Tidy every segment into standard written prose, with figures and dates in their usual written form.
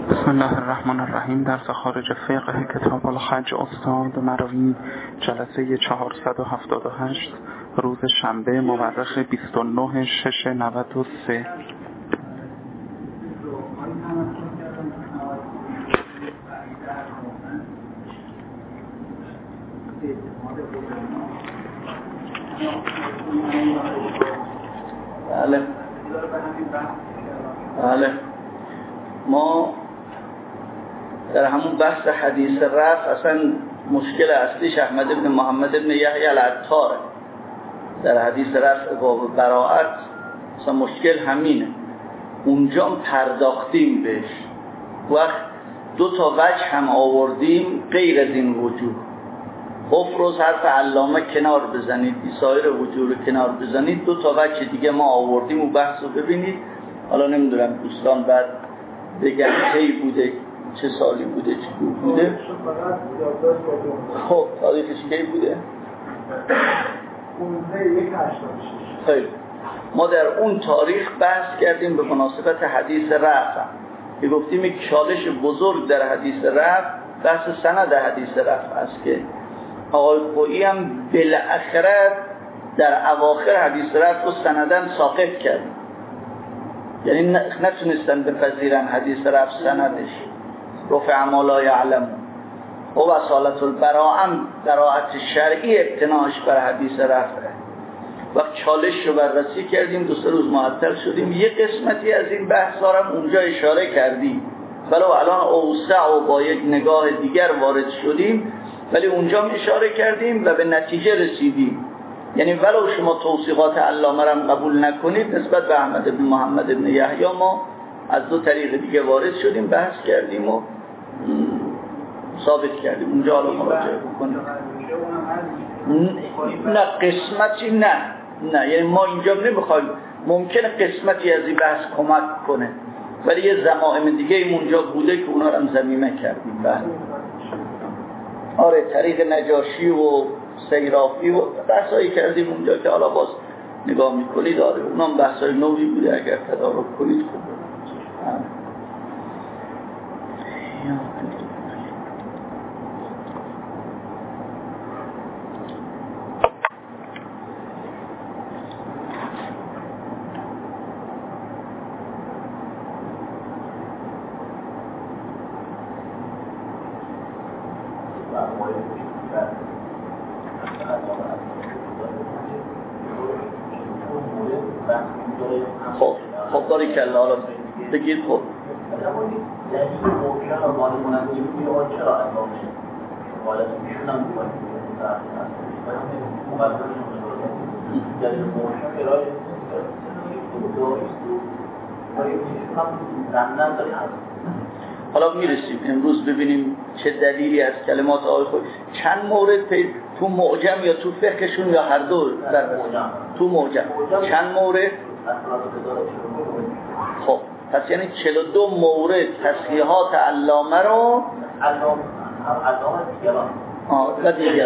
بسم الله الرحمن الرحیم. درس خارج فقه کتاب الحج استاد مروی، جلسه 478، روز شنبه مورخ 29/6/93. بله ما در همون بحث حدیث رفع اصلا مشکل اصلیش احمد بن محمد بن یحیی العطار در حدیث رفع باب براءت اصلا مشکل همینه. اونجا پرداختیم بهش، وقت دو تا وجه هم آوردیم غیر از این وجوه. افروز حرف علامه کنار بزنید، سایر وجوه رو کنار بزنید، دو تا وجه دیگه ما آوردیم و بحث رو ببینید. حالا نمیدونم دوستان بعد بگن کی بوده، چه سالی بوده، چه بوده. خب تاریخش کی بوده؟ خیلی ما در اون تاریخ بحث کردیم به مناسبت حدیث رفع که گفتیم یک چالش بزرگ در حدیث رفع بحث سند حدیث رفع است که آقای خویی هم بالاخره در اواخر حدیث رفع رو سندن ساقط کرد، یعنی نتونستن بپذیرن حدیث رفع سندش رفع ما لا یعلم و اصالت البراءه براءت شرعی ابتناش بر حدیث رفع. وقت چالش رو بررسی کردیم، 2-3 روز معطل شدیم. یک قسمتی از این بحث دارم اونجا اشاره کردیم، ولو الان اوسع و با یک نگاه دیگر وارد شدیم، ولی اونجا اشاره کردیم و به نتیجه رسیدیم. یعنی ولو شما توصیقات علامه را قبول نکنید نسبت به احمد بن محمد بن یحیی، ما از دو طریق دیگه وارد شدیم، بحث کردیم و ثابت کردیم. اونجا حالا مراجعه بکنیم. نه قسمتی نه یعنی ما اینجا نمیخوایم، ممکنه قسمتی از این بحث کمک کنه، ولی یه ضمائم دیگه اونجا بوده که اونا رو هم ضمیمه کردیم. بله آره، طریق نجاشی و سیرافی و بحثایی کردیم اونجا که حالا باز نگاه میکنید آره اونا هم بحثای نوعی بوده، اگر تدارک کنید خوب. خب داری که الله بگید. خب حالا میرسیم امروز ببینیم چه دلیلی از کلمات آقای خود. چند مورد تو معجم یا تو فقهشون یا هر دو در تو معجم چند مورد؟ خب پس یعنی 42 مورد تصحیحات علامه رو و دیگر.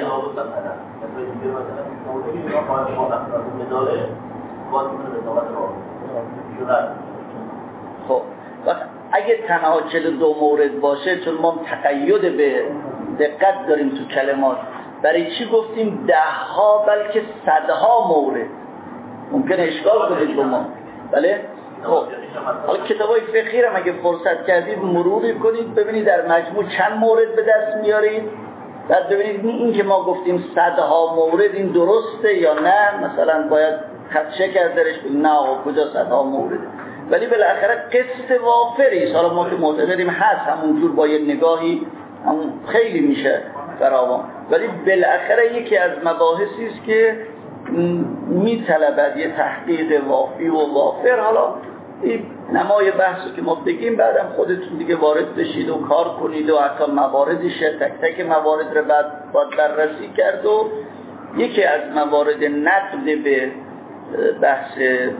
خب اگه تنها 42 مورد باشه، چون ما تقید به دقت داریم تو کلمات، برای چی گفتیم 10 بلکه 100 مورد؟ ممکنه اشکال کنید با ما. بله خب حالا کتابای فقهی رو اگه فرصت کردید مروری کنید، ببینید در مجموع چند مورد به دست میارید، بعد ببینید این که ما گفتیم 100 مورد این درسته یا نه، مثلا باید خط شکر درش نه آقا کجا 100 مورد، ولی بالاخره قسط وافری است. حالا ما که معتقدیم هست همونجور با یه نگاهی همون خیلی میشه فراوان، ولی بالاخره یکی از مباحثی است که میطلبد یه تحقیق وافی و وافر. حالا این نمای بحثی که ما بگیم بعدم خودتون دیگه وارد بشید و کار کنید و حتی مواردشه تک تک موارد رو بعد بررسی کرد. و یکی از موارد نقد به بحث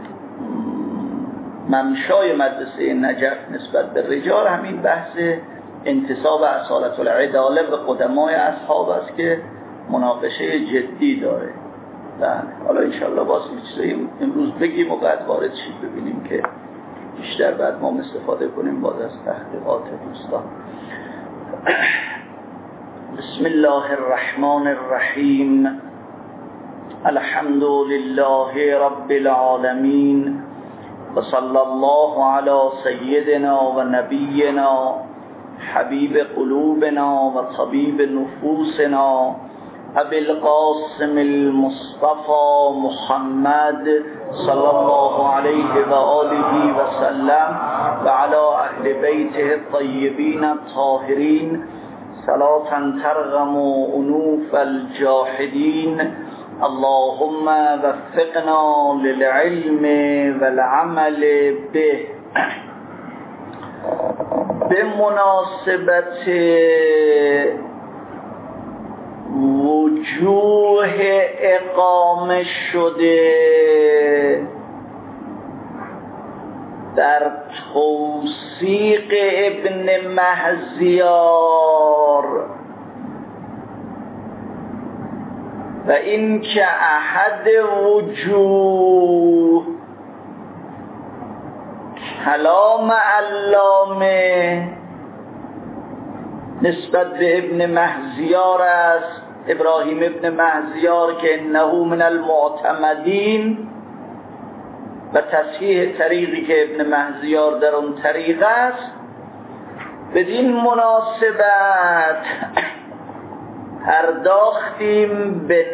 ممشای مدرسه نجف نسبت به رجال همین بحث انتساب اصالت العداله به قدمای اصحاب است که مناقشه جدی داره. حالا انشالله باز چیزایی امروز بگیم و بعد وارد شید ببینیم که بیشتر بعد ما استفاده کنیم باز از تحقیقات دوستان. بسم الله الرحمن الرحیم. الحمد لله رب العالمین و صلی الله علی سیدنا و نبینا حبیب قلوبنا و طبیب نفوسنا ابی القاسم المصطفى محمد صلی الله علیه و آله و سلم و علی اهل بیته الطیبین الطاهرین صلاة ترغم انوف الجاحدین. اللهم وفقنا للعلم والعمل به. به مناسبت وجوه اقامه شده در توثیق ابن مهزیار و این که احد وجوه کلام علامه نسبت به ابن مهزیار است، ابراهیم ابن مهزیار که انه من المعتمدین و تصحیح طریقی که ابن مهزیار در اون طریق است. بدین مناسبت پرداختیم به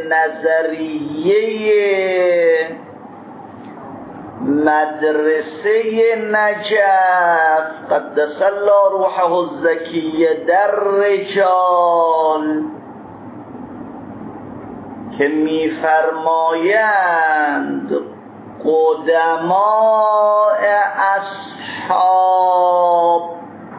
نظریه مدرسه نجف قدس الله روحه الزکیه در رجال که می‌فرمایند قدماء اصحاب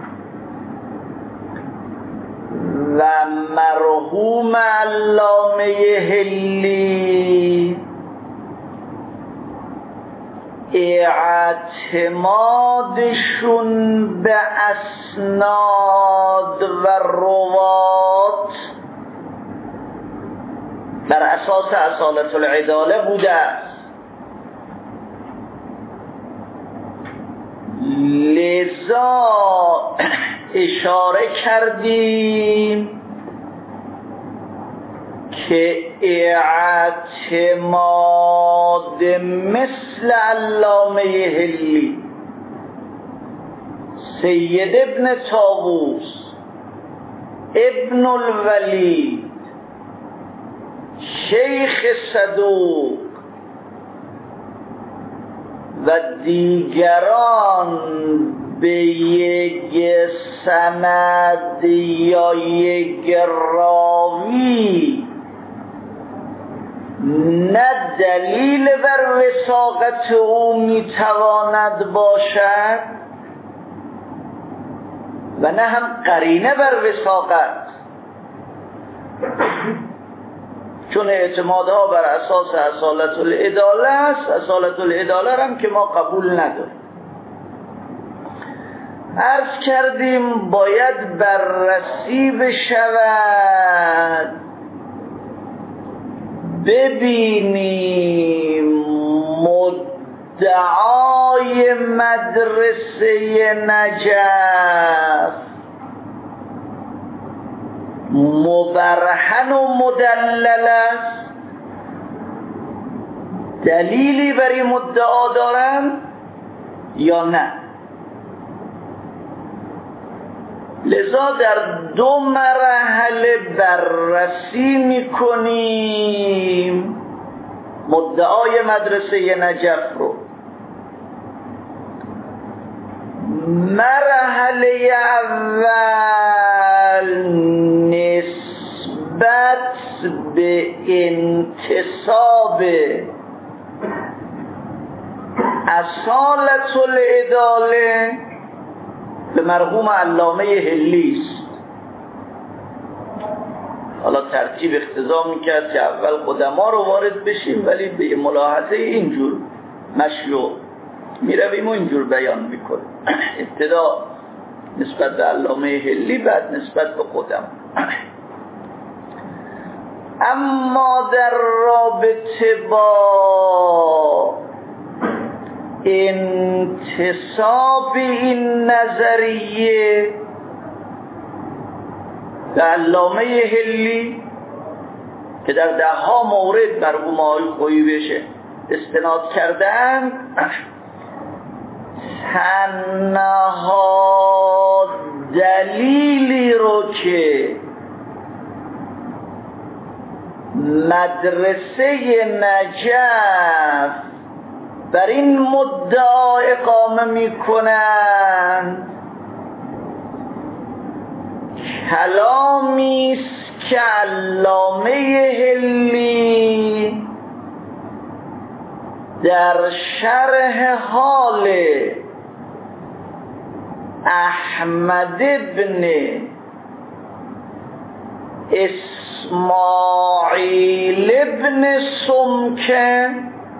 و مرحوم علامه حلی اعتمادشون به اسناد و روات بر اساس اصالت العداله بوده است. لذا اشاره کردیم که اعتماد مثل علامه حلی، سید ابن طاووس، ابن الولید، شیخ صدوق و دیگران به یک سند یا یک راوی نه دلیل بر وثاقت او میتواند باشد و نه هم قرینه بر وثاقت، چون اعتمادها بر اساس اصالت العداله است. اصالت العداله هم که ما قبول نداریم. عرض کردیم باید بررسی بشود، ببینیم مدعای مدرسه نجف مبرهن و مدلل است، دلیلی بر این مدعا دارند یا نه. لذا در دو مرحله بررسی میکنیم مدعای مدرسه نجف رو. مرحله اول نسبت به انتساب اصالت العداله به مرحوم علامه حلی است. حالا ترتیب اقتضا میکرد که اول قدما رو وارد بشیم، ولی به ملاحظه اینجور مشیوع میرویم و اینجور بیان میکنیم. ابتدا نسبت به علامه حلی، بعد نسبت به قدما. اما در رابطه با انتصاب این نظریه به علامه حلی که در 10 مورد مرحوم آقای خویی بشه استناد کردن، تنها دلیلی رو که مدرسه نجف بر این مدعا اقامه میکنند کلامی است که علامه حلی در شرح حال احمد بن اسماعیل بن سمکه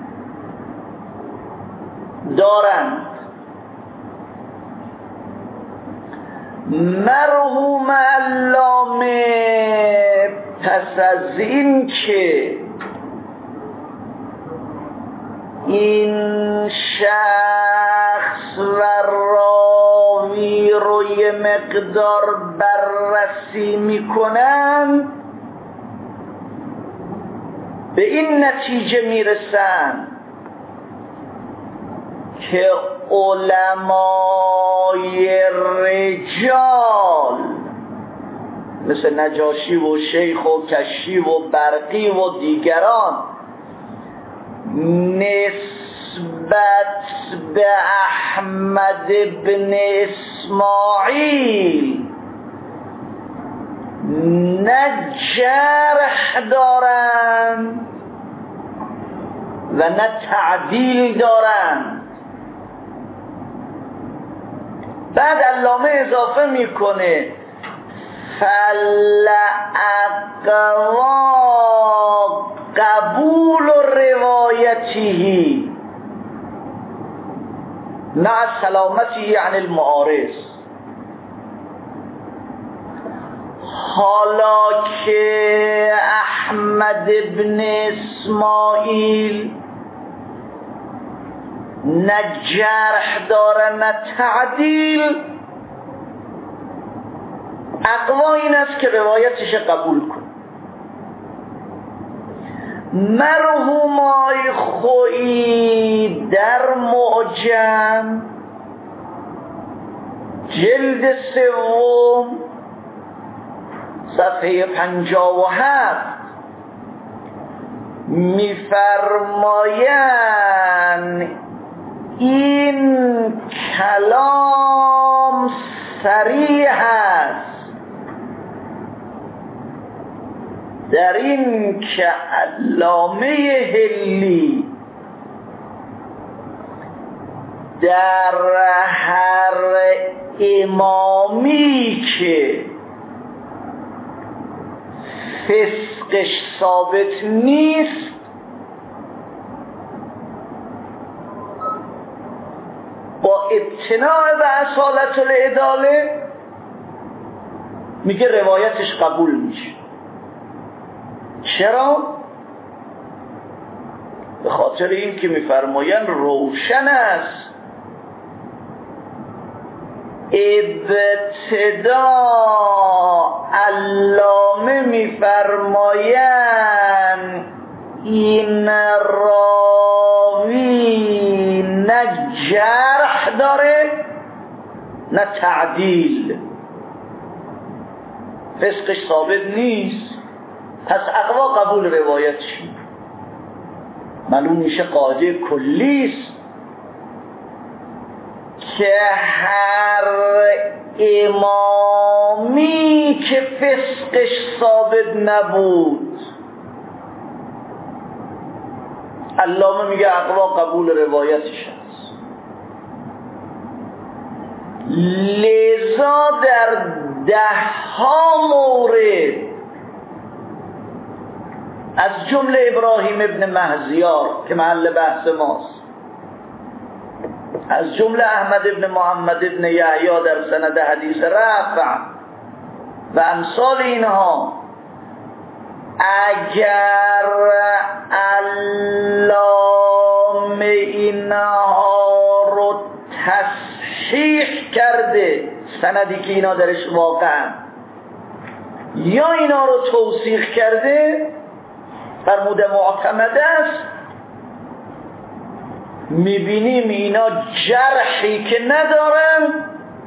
دارند. مرحوم علامه پس از این که این شخص و راوی رو یه مقدار بررسی میکنن، به این نتیجه میرسن که علمای رجال مثل نجاشی و شیخ و کشی و برقی و دیگران نسبت به احمد بن اسماعیل نه جرح دارند و نه تعدیل دارند. بعد علامه اضافه میکنه فلأقوا قبول روایته مع سلامته عن المعارض. حالا که احمد بن اسماعیل نه جرح داره نه تعدیل، اقوا این است که روایتش قبول کن. مرحوم آقای خویی در معجم جلد 3 صفحه 57 میفرمایند این کلام صریح است در این که علامه حلی در هر امامی که فسقش ثابت نیست با ابتناع به اصالت العداله میگه روایتش قبول میشه. چرا؟ به خاطر این که میفرمایند روشن است ابتدا علامه میفرمایند این راوی نه جرح داره نه تعدیل، فسقش ثابت نیست، پس اقوا قبول روایتش. معلوم میشه قاعده کلیست که هر امامی که فسقش ثابت نبود علامه میگه اقوا قبول روایتش هست. لذا در 10 مورد از جمله ابراهیم ابن مهزیار که محل بحث ماست، از جمله احمد ابن محمد ابن یحیی در سند حدیث رفع و امثال اینها، اگر علامه اینها تصحیح کرده سندی که اینا درش واقعا، یا اینا رو توثیق کرده فرموده معتمد است، میبینیم اینا جرحی که ندارن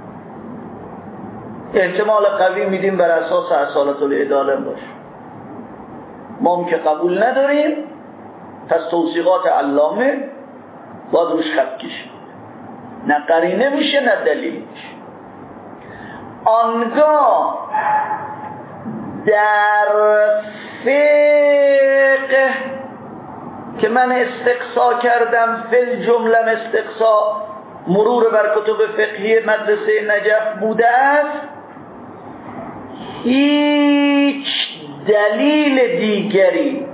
احتمال قوی میدیم بر اساس اصالت العداله باشه. ما هم که قبول نداریم، پس توثیقات علامه باید روش خط کشید، نه قرینه میشه نه دلیل میشه. آنگاه در فقه که من استقصا کردم، فل جمله استقصا مرور بر کتب فقهی مدرسه نجف بوده است، هیچ دلیل دیگری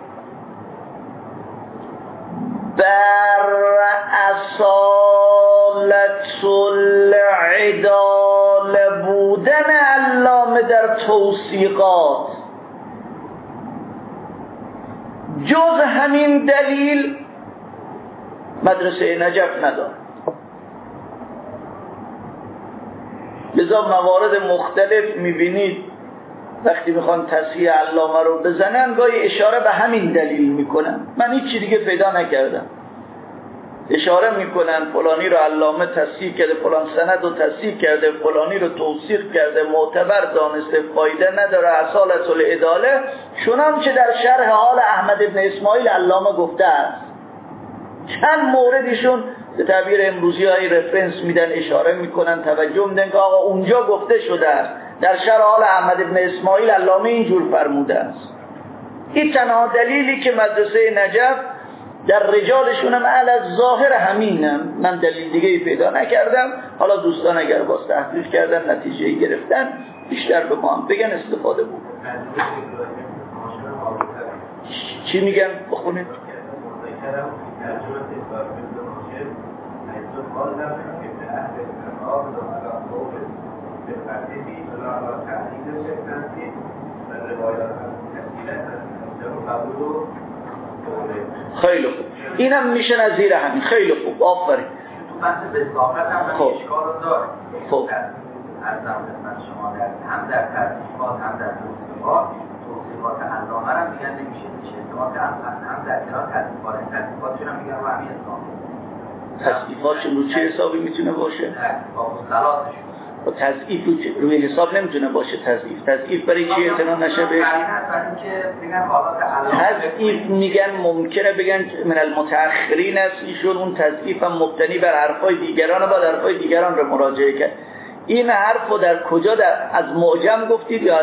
بر اصالت العداله بودن علامه در توثیقات جز همین دلیل مدرسه نجف نداره. لذا موارد مختلف میبینید وقتی میخوان تصحیح علامه رو بزنن گاهی اشاره به همین دلیل میکنن. من هیچ چیز دیگه پیدا نکردم. اشاره میکنن فلانی رو علامه تصحیح کرده، فلان سند رو تصحیح کرده، فلانی رو توثیق کرده، معتبر دانسته، فایده نداره، اصالت العداله، چنانچه در شرح حال احمد بن اسماعیل علامه گفته است. چند موردشون به تعبیر امروزی های رفرنس میدن، اشاره میکنن، توجه میدن که آقا اونجا گفته شده است، در شرح حال احمد بن اسماعیل علامه اینجور فرموده است. این تنها دلیلی که مدرسه نجف در رجالشون هم علی ظاهر همینم، من دلیل دیگه پیدا نکردم. حالا دوستان اگر باز تحقیق کردن نتیجه گرفتن بیشتر به ما هم بگن استفاده بود. چی میگن بخونید؟ خیلی خوب، اینم میشه نظیر همین. خیلی خوب، آفرین. تو بحث بساقت هم خب اشکال رو داره. خب از خدمت شما هم در ترتیبات هم در توصیفات علامه هم میگن نمیشه اعتماد هم در کنار ترتیباتشون هم میگن رو همین حساب. تصدیفاتشون رو چه حسابی میتونه باشه؟ با مصطلحاتشون. و تضعیف روی حساب نمیتونه باشه. تضعیف برای چی اعتنا نشه بهش؟ تضعیف میگن ممکنه بگن من المتأخرین است، ایشون اون تضعیف هم مبتنی بر حرفای دیگران، با حرفای دیگران رو مراجعه کرد. این حرف رو در کجا از معجم گفتید یا از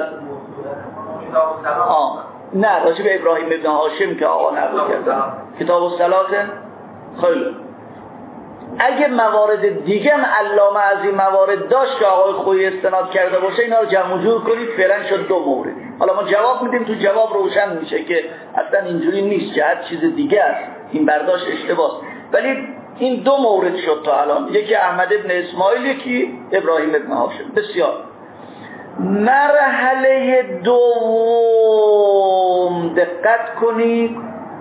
نه راجع به ابراهیم ابن هاشم که آقا نقل کردن کتاب الصلات؟ خیلی اگه موارد دیگه هم علامه از این موارد داشت که آقای خویی استناد کرده باشه، اینا رو جمع جور کنید، فعلا شد 2 مورد. حالا ما جواب میدیم، تو جواب روشن میشه که اصلا اینجوری نیست، جهت چیز دیگه است، این برداشت اشتباهه. ولی این 2 مورد شد تا الان، یکی احمد ابن اسماعیل، یکی ابراهیم ابن هاشم. بسیار. مرحله دوم دقت کنید،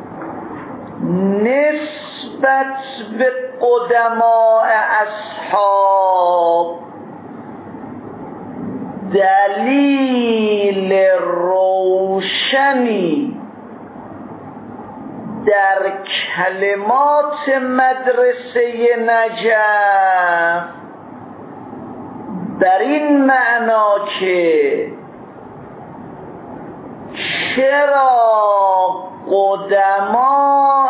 نسبت به قدماء اصحاب دلیل روشنی در کلمات مدرسه نجف در این معنا که چرا قدماء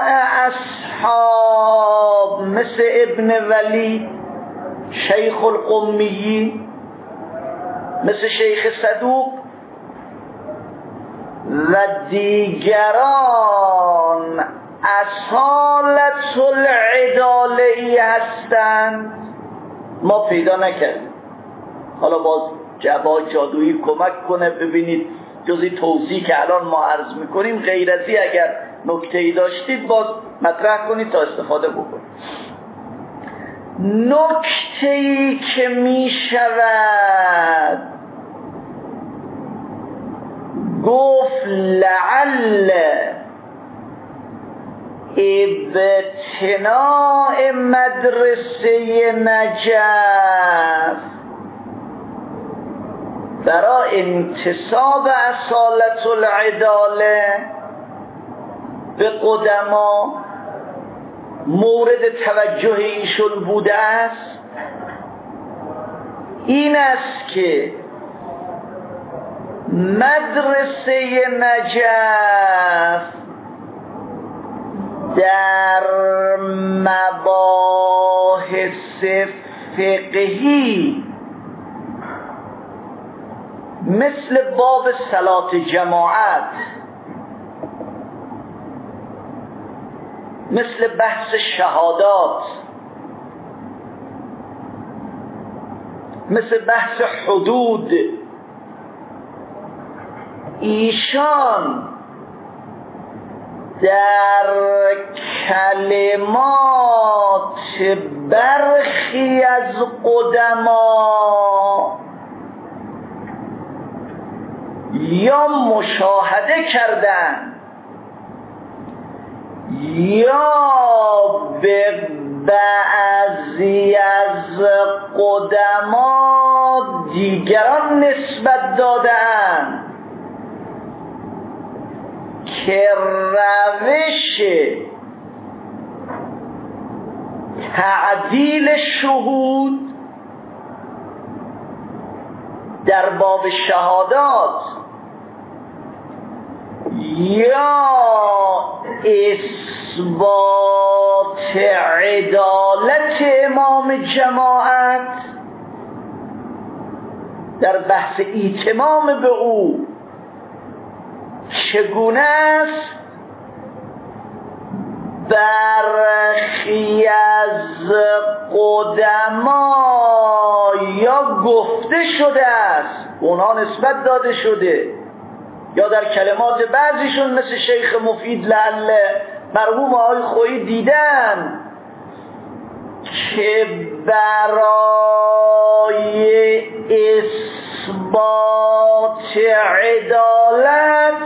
اصحاب مثل ابن ولی، شیخ القمی، مثل شیخ صدوق و دیگران اصالت العداله هستند ما پیدا نکردیم. حالا باز جواد جادویی کمک کنه ببینید جزی توضیح که الان ما عرض میکنیم غیر از این اگر نکته‌ای داشتید باز مطرح کنید تا استفاده بکنید. نکته‌ای که میشود گفت لعل ابتناء مدرسه نجف برای انتساب اصالت العداله به قدما مورد توجه ایشون بوده است این است که مدرسه نجف در مباحث فقهی مثل باب صلات جماعت، مثل بحث شهادات، مثل بحث حدود، ایشان در کلمات برخی از قدما یا مشاهده کردن یا به بعضی از قدما دیگران نسبت دادن که روش تعدیل شهود در باب شهادات یا اثبات عدالت امام جماعت در بحث ایتمام به او چگونه است برخی از قدما یا گفته شده است اونا نسبت داده شده یا در کلمات بعضیشون مثل شیخ مفید لعل مرحوم آقای خویی دیدن که برای اثبات عدالت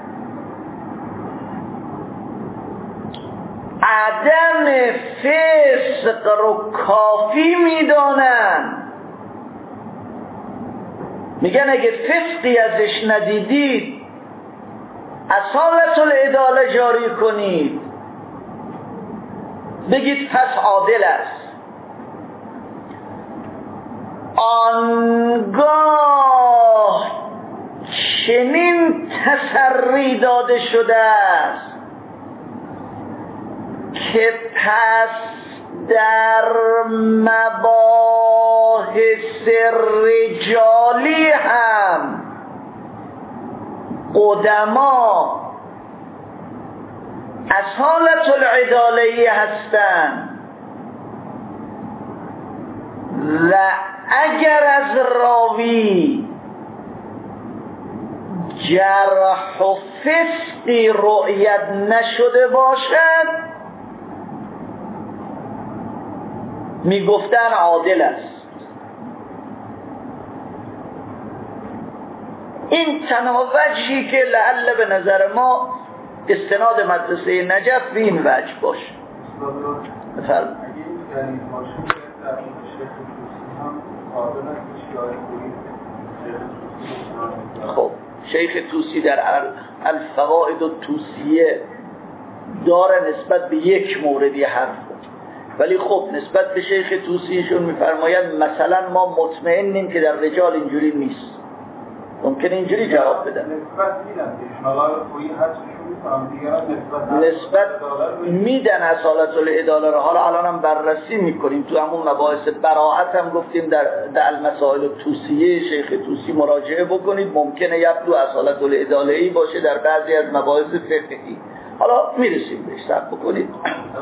عدم فسق رو کافی میدانن. میگن اگه فسقی ازش ندیدید اصالت العداله جاری کنید، بگید پس عادل است. آنگاه چنین تسری داده شده است که پس در مباحث رجالی هم قدما اصالت العداله هستند و اگر از راوی جرح و فسقی رؤیت نشده باشد میگفتن عادل است. این تنها وجهی که لعل به نظر ما استناد مدرسه نجف به این وجه باشه. بفرمایید. خب شیخ طوسی در الفوائد الطوسیه داره نسبت به یک موردی حرف بود، ولی خب نسبت به شیخ طوسیشون میفرماید مثلا ما مطمئنیم که در رجال اینجوری نیست. ممکن اینجوری جواب بدن نسبت میدن اصالت العداله را. حالا الان هم بررسی میکنیم تو همون مباحث براعت هم گفتیم در المسائل الطوسیه شیخ طوسی مراجعه بکنید، ممکنه یبدو اصالت العداله‌ای باشه در بعضی از مباحث فقهی. حالا میرسیم بهش، صبر بکنید.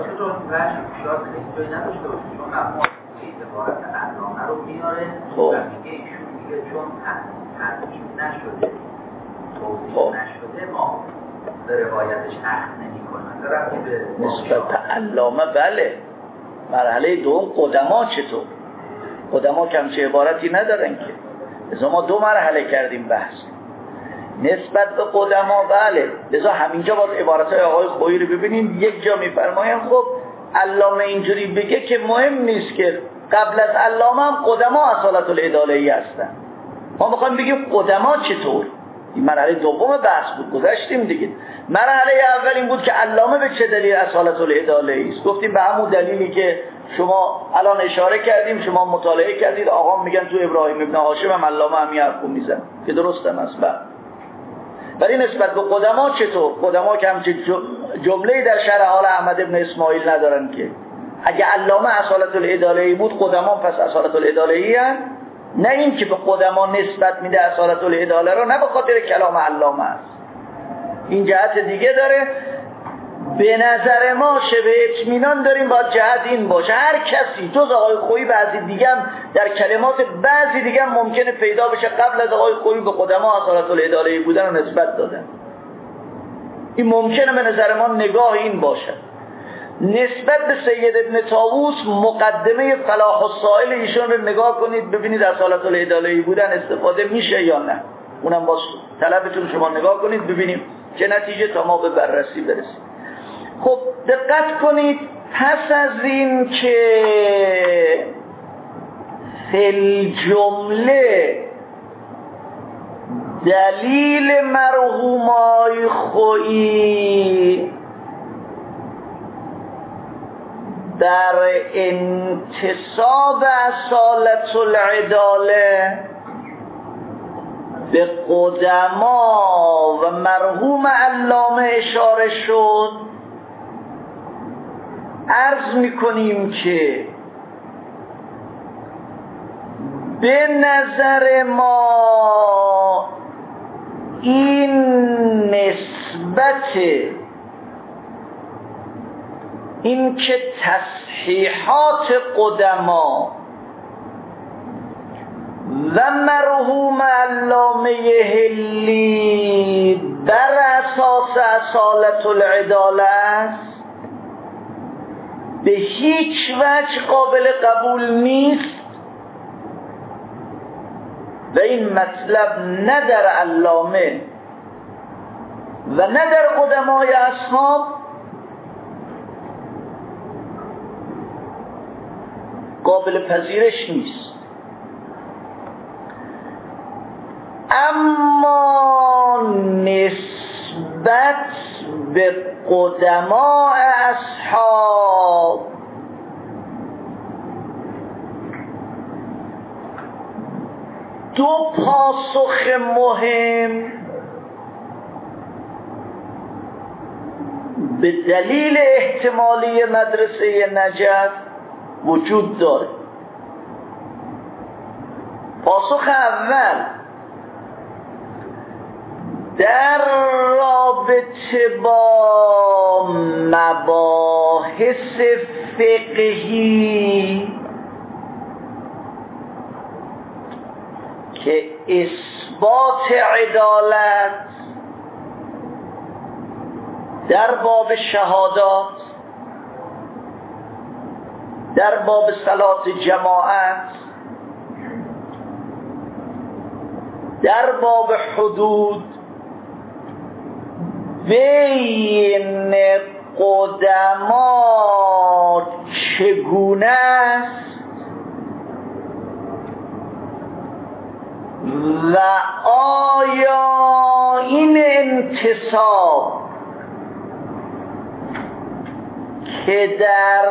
چون تحقیق نشده توضیح نشده ما به روایتش اخذ نمی کنن. نسبت علامه بله. مرحله دوم قدما چطور؟ قدما کمچه عبارتی ندارن که. از ما دو مرحله کردیم بحث. نسبت به قدما بله. لذا همینجا باز عبارتهای آقای خویی رو ببینید، یک جا میفرمایند خب علامه اینجوری بگه که مهم نیست که قبل از علامه هم قدما اصالت العداله‌ای هستن. ما میخوایم بگیم قدما چطور. این مرحله دوم بحث بود، گذشتیم دیگه. مرحله اول این بود که علامه به چه دلیل اصالت العداله‌ای است. گفتیم به همون دلیلی که شما الان اشاره کردیم، شما مطالعه کردید، آقا میگن تو ابراهیم ابن هاشم هم علامه هم این حرفو میزن که درست هم است. ولی نسبت به قدما چطور؟ قدما که همچه جمله‌ای در شرح حال احمد ابن اسماعیل ندارن که اگه علامه اصالت العداله‌ای بود قدما پس اصالت العداله‌ای هستند. نه این که به قدما نسبت میده اصالت العداله رو، نه به خاطر کلام علامه است. این جهت دیگه داره. به نظر ما شبه اطمینان داریم باید جهت این باشه. هر کسی جز آقای خویی بعضی دیگه هم در کلمات بعضی دیگه هم ممکنه پیدا بشه قبل از آقای خویی به قدما اصالت العداله‌ای بودن رو نسبت دادن. این ممکنه به نظر ما نگاه این باشه. نسبت به سید ابن طاووس مقدمه فلاح السائل ایشون رو نگاه کنید ببینید اصالت العداله‌ای بودن استفاده میشه یا نه. اونم با طلبتون شما نگاه کنید ببینیم چه نتیجه تا ما به بررسی برسیم. خب دقت کنید، پس از این که فی جمله دلیل مرحوم آقای خویی در انتساب اصالت العداله به قدما و مرحوم علامه اشاره شد، عرض میکنیم که به نظر ما این نسبت این که تصحیحات قدما و مرحوم علامه حلی بر اساس اصالت العداله است به هیچ وجه قابل قبول نیست و این مطلب نه در علامه و نه در قدمای اصحاب قابل پذیرش نیست. اما نسبت به قدماء اصحاب دو پاسخ مهم به دلیل احتمالی مدرسه نجف وجود داره. پاسخ اول در رابطه با مباحث فقهی که اثبات عدالت در باب شهادات، در باب صلات جماعت، در باب حدود بین قدما چگونه است و آیا این انتصاب که در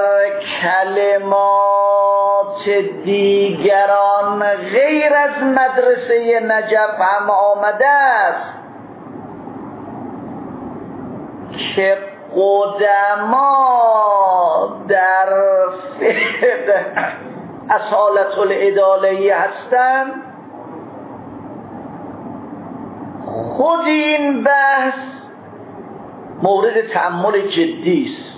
کلمات دیگران غیر از مدرسه نجف هم آمده است که قدما در اصالت العداله‌ای هستند، خود این بحث مورد تأمل جدی است.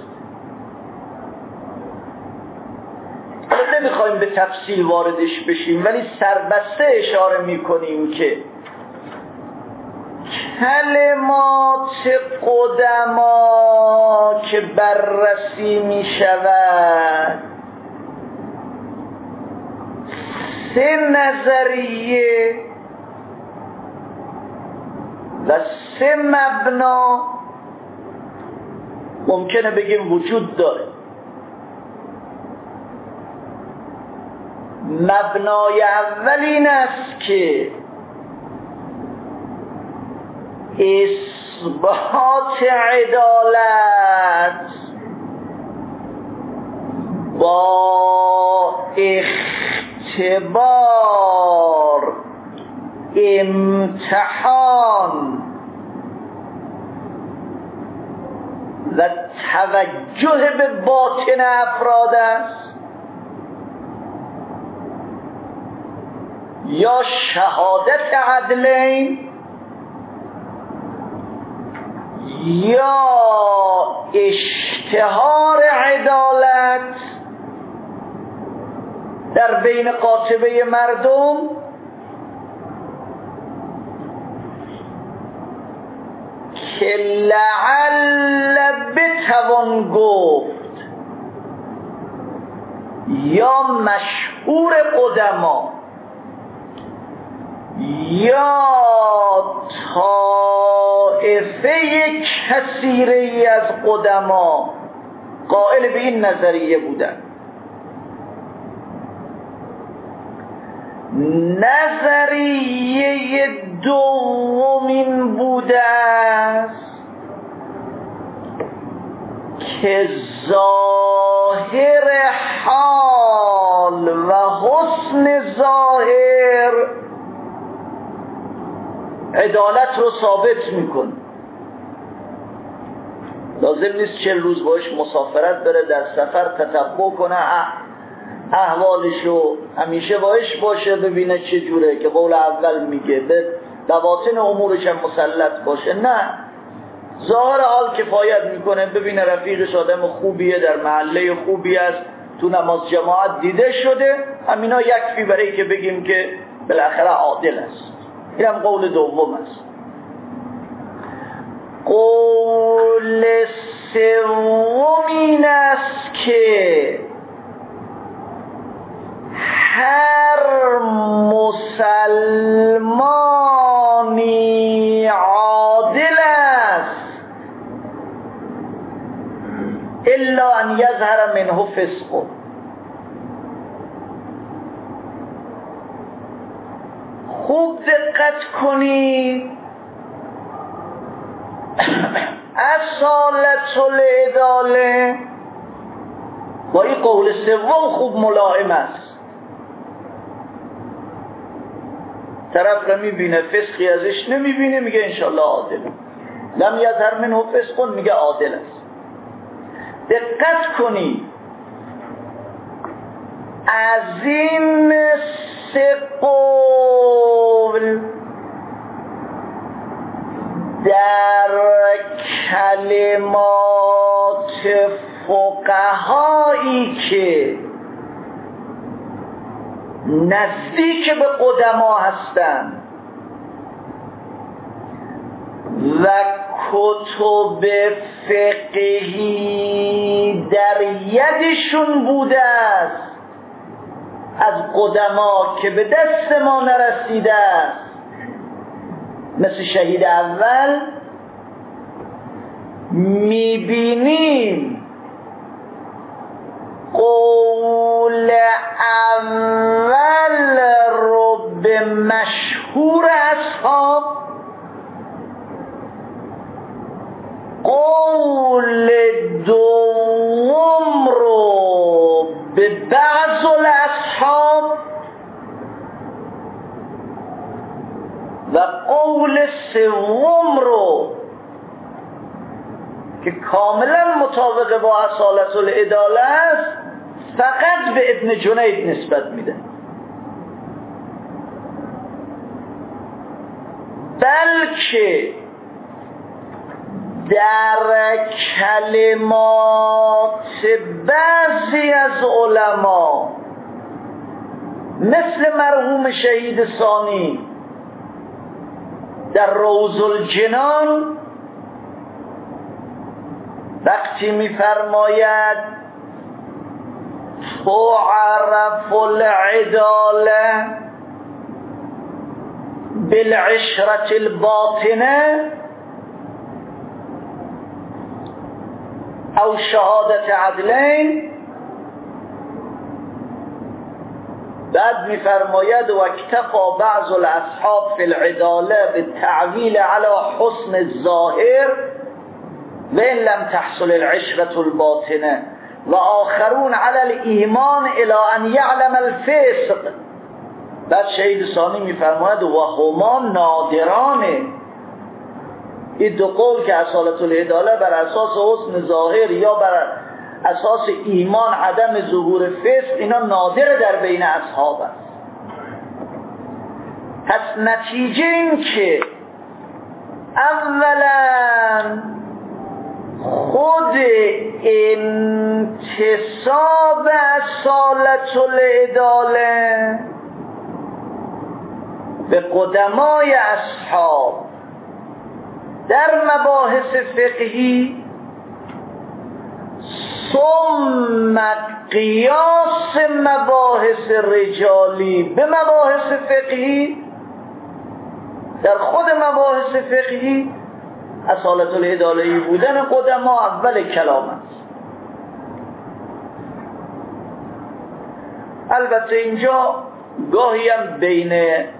نمیخوایم به تفصیل واردش بشیم ولی سربسته اشاره میکنیم که کلمات قدما که بررسی میشود سه نظریه و 3 مبنا ممکنه بگیم وجود داره. مبنای اول این است که اثبات عدالت با اختبار، امتحان و توجه به باطن افراد است، یا شهادت عدلین، یا اشتهار عدالت در بین قاطبه مردم، که لعل بتوان گفت یا مشهور قدما یا طائفه کثیری از قدما قائل به این نظریه بودن. نظریه دومین بوده است که ظاهر حال و حسن ظاهر عدالت رو ثابت میکنه. لازم نیست 40 روز باش مسافرت بره، در سفر تتبع کنه احوالشو، همیشه باش باشه ببینه چه جوره، که قول اول میگه به بواطن امورش هم مسلط باشه. نه، ظاهر حال کفایت میکنه، ببینه رفیقش آدم خوبیه، در محله خوبی است، تو نماز جماعت دیده شده، همینا یکفی برای که بگیم که بالاخره عادل است. این هم قول دوم است. قول سوم این است که هر مسلمانی عادل است الا ان یظهر منه فسق. خوب دقت کنید، اصالت العداله با این قول سوم خوب ملائم است. طرف رو میبینه فسقی ازش نمیبینه، میگه انشالله عادل. لم یظهر منه فسق، میگه عادل است. دقت کنید، از این 3 قول در کلمات فقهایی که نزدیک به قدما هستند و کتب فقهی در یدشون بوده است از قدما که به دست ما نرسیده است، مثل شهید اول، میبینیم قول اول رو به مشهور اصحاب، قول دوم رو به بعض الاصحاب و قول سوم رو که کاملا مطابق با اصالت العداله است فقط به ابن جنید نسبت میده. بلکه در کلمات بعضی از علما مثل مرحوم شهید ثانی در روض الجنان وقتی می‌فرماید تعرف العداله بالعشرة الباطنه او شهادت عدلین. بعد میفرماید و اکتفا بعض الاصحاب فی العداله بالتعویل علی حسن الظاهر و ان لم تحصل العشرة الباطنه و آخرون علی الایمان الی ان یعلم الفسق. بعد شهید ثانی میفرماید و هما نادرانه. این دو قول که اصالت العداله بر اساس حسن ظاهر یا بر اساس ایمان عدم ظهور فسق، اینا نادر در بین اصحاب است. پس نتیجه این که اولا خود انتصاب اصالت العداله به قدمای اصحاب در مباحث فقهی ثم قیاس مباحث رجالی به مباحث فقهی، در خود مباحث فقهی اصالت العدالهی بودن قدما اول کلام است. البته اینجا گاهی هم بین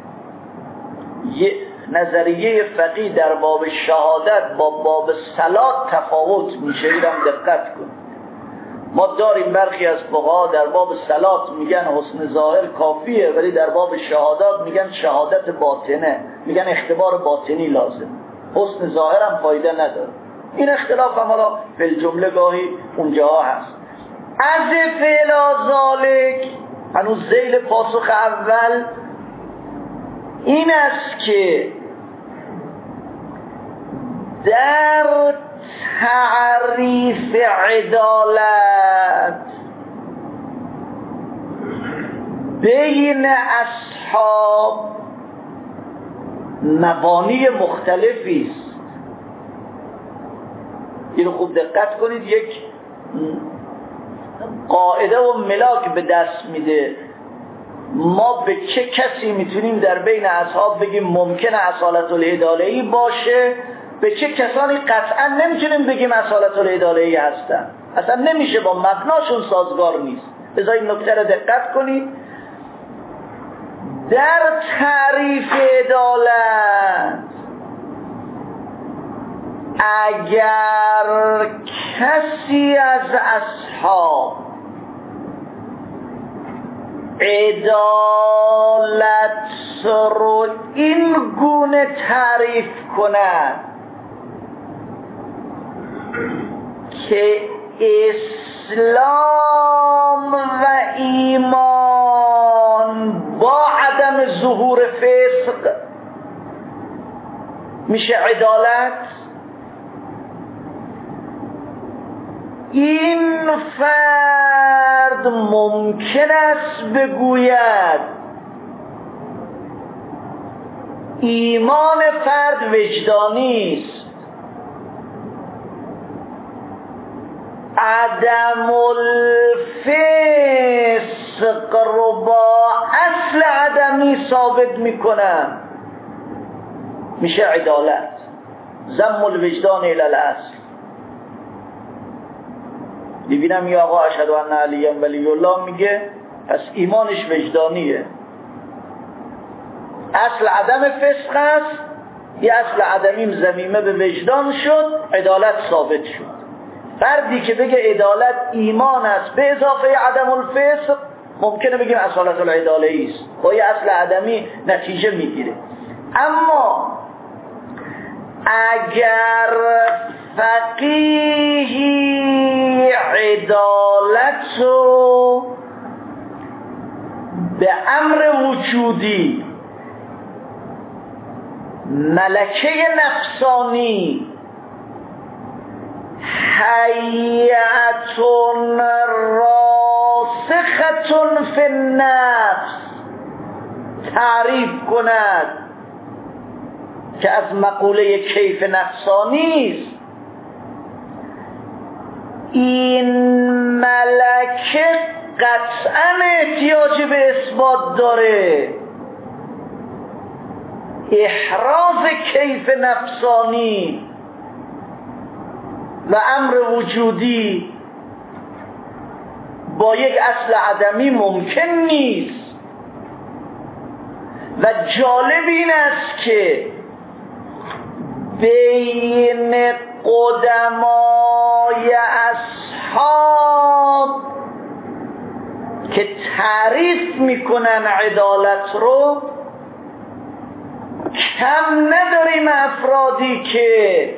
نظریه فقهی در باب شهادت با باب صلات تفاوت میشه، اینم دقت کن. ما داریم برخی از فقها در باب صلات میگن حسن ظاهر کافیه، ولی در باب شهادت میگن شهادت باطنه، میگن اختبار باطنی لازم، حسن ظاهر هم فایده نداره. این اختلاف هم حالا فی الجمله گاهی اونجاها هست. از فعل ذالک، هنوز ذیل پاسخ اول این است که در تعریف عدالت بین اصحاب مبانی مختلفی است. اینو خوب دقت کنید، یک قاعده و ملاک به دست میده. ما به چه کسی میتونیم در بین اصحاب بگیم ممکنه اصالت العدالهی باشه، به چه کسانی قطعا نمیتونیم بگیم اصالت العدالهی هستن، اصلا نمیشه، با مبناشون سازگار نیست. لذا این نکته رو دقت کنید. در تعریف عدالت اگر کسی از اصحاب عدالت رو این گونه تعریف کند که اسلام و ایمان با عدم ظهور فسق میشه عدالت، این فرد ممکن است بگوید ایمان فرد وجدانی است، عدم الفسق رو با اصل عدمی ثابت میکنن، میشه عدالت. ضم الوجدان الی الاصل. ببینم یا آقا اشهد ان علی ولی الله میگه، پس ایمانش وجدانیه. اصل عدم فسق است، یه اصل عدمیم ضمیمه به وجدان شد، عدالت ثابت شد. فردی که بگه عدالت ایمان است به اضافه عدم الفسق، ممکنه بگیم اصالت العدالهی است، با یه اصل عدمی نتیجه میگیره. اما اگر فقیهی عدالت رو به امر وجودی، ملکه نفسانی، حیاتون راسختون فی النفس تعریف کند که از مقوله کیف نفسانی است، این ملکه قطعا احتیاج به اثبات داره. احراز کیف نفسانی و امر وجودی با یک اصل عدمی ممکن نیست. و جالب این است که بین قدمای اصحاب که تعریف میکنن عدالت رو کم نداریم افرادی که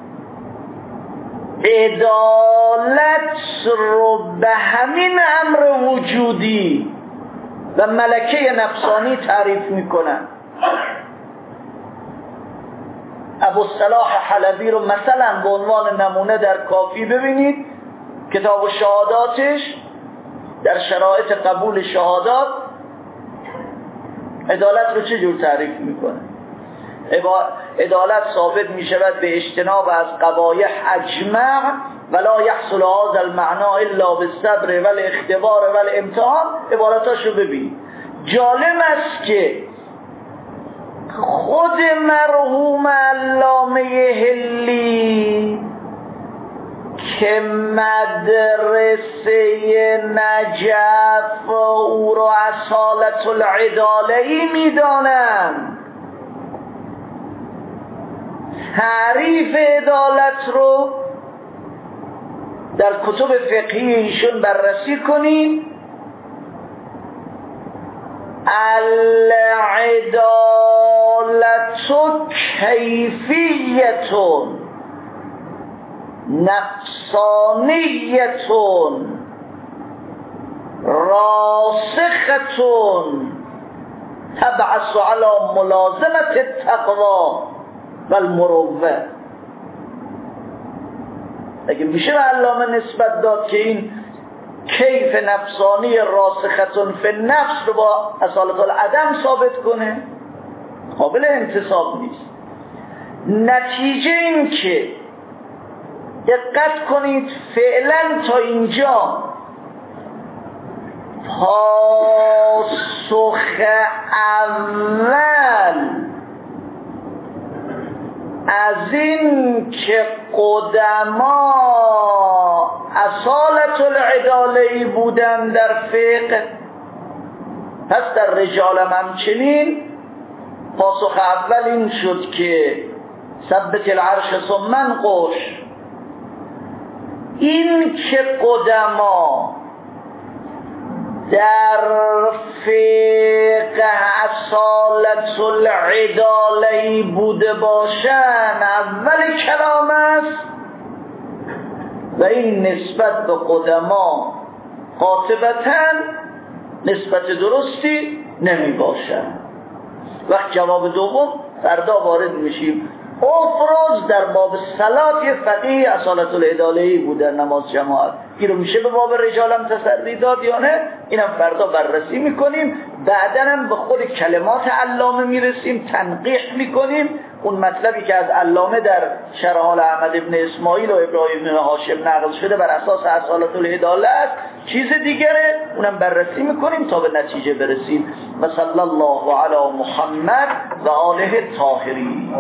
عدالت رو به همین امر وجودی و ملکه نفسانی تعریف میکنن. ابوالصلاح حلبی رو مثلا به عنوان نمونه در کافی ببینید، کتاب شهاداتش در شرایط قبول شهادات عدالت رو چجور تعریف میکنه؟ عدالت ثابت میشود به اجتناب از قبایح اجمع ولا یحصل هذا المعنى الا بالصبر والاختبار والامتحان. عباراتاشو ببین. جالب است که خود مرحوم علامه حلی که مدرسه نجف او را اصالت العدالهی میدانند، تعریف عدالت رو در کتب فقهی ایشون بررسی کنید. العدالت کیفیتون نفسانیتون راسختون تبعث على ملازمت التقوی و المروه. اگه میشه به علامه نسبت داد که این کیف نفسانی راسختون فی النفس رو با اصالت العدم ثابت کنه، قابل انتصاب نیست. نتیجه این که دقت کنید فعلا تا اینجا پاسخ اول از این که قدما اصالت العدالهی بودن در فقه، پس در رجال همچنین پاسخ اول این شد که ثبت العرش ثم انقش. این که قدما در فقه اصالت العدالهی بوده باشن اول کلام است و این نسبت به قدما قاطبتاً نسبت درستی نمی باشن. وقت جواب دوم فردا وارد میشیم. افراز در باب صلات یه فقیه اصالت العدالهی بود در نماز جماعت، این رو میشه به باب رجال هم تسری داد یا نه؟ اینم فردا بررسی میکنیم. بعدن هم به خود کلمات علامه میرسیم، تنقیح میکنیم. اون مطلبی که از علامه در شرح حال احمد ابن اسماعیل و ابراهیم ابن هاشم نقل شده بر اساس اصالت العدالت چیز دیگره، اونم بررسی میکنیم تا به نتیجه برسیم. و صلی الله علی محمد و آله الطاهرین.